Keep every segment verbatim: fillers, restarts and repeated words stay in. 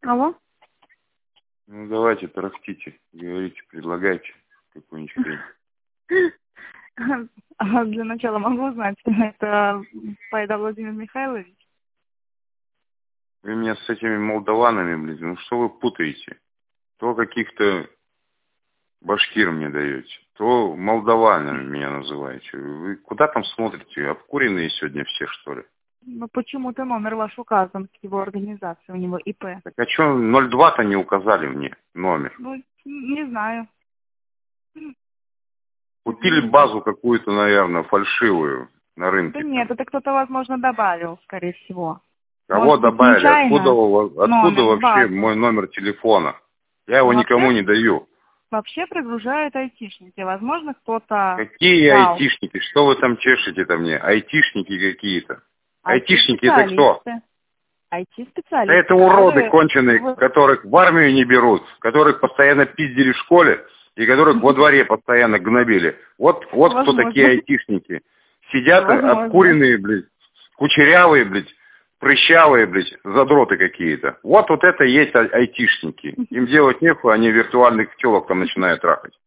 Алло? Ну, давайте, тарахтите, говорите, предлагайте какую-нибудь хрень. А для начала могу узнать, это Пайда Владимир Михайлович? Вы меня с этими молдаванами, блин, ну что вы путаете? То каких-то башкир мне даете, то молдаванами меня называете. Вы куда там смотрите? Обкуренные сегодня все, что ли? Ну, почему-то номер ваш указан в его организации, у него ИП. Так а что ноль два-то не указали мне номер? Ну, не знаю. Купили базу какую-то, наверное, фальшивую на рынке. Да нет, это кто-то, возможно, добавил, скорее всего. Кого Может быть, добавили? случайно Откуда, у вас- откуда номер в вообще базу. мой номер телефона? Я его Ну, никому вообще, не даю. вообще прогружают айтишники. Возможно, кто-то Какие дал. айтишники? Что вы там чешете-то мне? Айтишники какие-то. Айтишники это кто? ай ти-специалисты. Да ай ти-специалисты, это уроды которые... конченые, Вот. которых в армию не берут, которых постоянно пиздили в школе и которых во дворе постоянно гнобили. Вот, вот кто Возможно. такие айтишники. Сидят Возможно. обкуренные, блядь, кучерявые, блядь, прыщавые, блядь, задроты какие-то. Вот вот это и есть ай- айтишники. Им делать нехуй, они виртуальных телок там начинают трахать.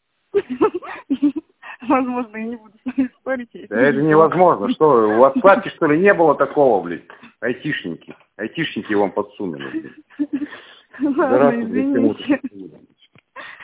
Возможно, я не буду с вами спорить. если Да это не невозможно. Что, у вас в классе, что ли, не было такого, блядь? Айтишники. Айтишники вам подсунули, блядь. Ладно, Здравствуйте, извините. всему.